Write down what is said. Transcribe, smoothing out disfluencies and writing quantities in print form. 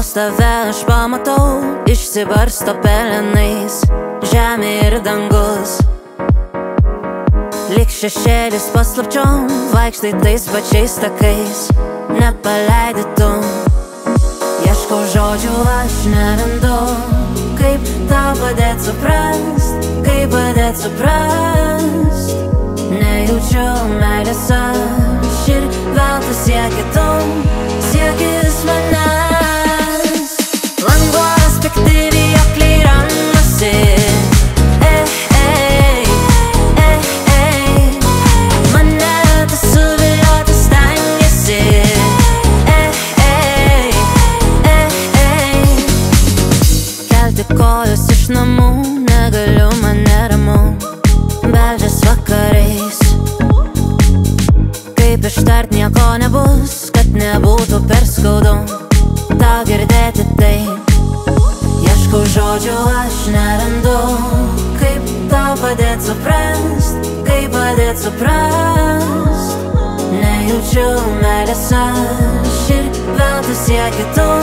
Vos tave aš pamatau, išsibarsto pelenais žemė ir dangus. Lyg šešėlis paslapčiom, vaikštai tais pačiais takais, nepaleidi tu. Ieškau žodžių, aš nerandu, kaip tau padėt suprast, kaip padėt suprast. Nejaučiu meilės aš ir veltui sieki tu, siekis manęs. Lango respektyviai akliai randasi, mane tas suvilioti stengiasi. Kelti kojos iš namų, negaliu, man neramu, beldžias vakarais. Kaip ištart nieko nebus, kad nebūtų per skaudu tau girdėti tai. Ieškau žodžių, aš nerandu, kaip tau padėt suprast, kaip padėt suprast. Nejaučiu meilės aš ir veltui sieki tu.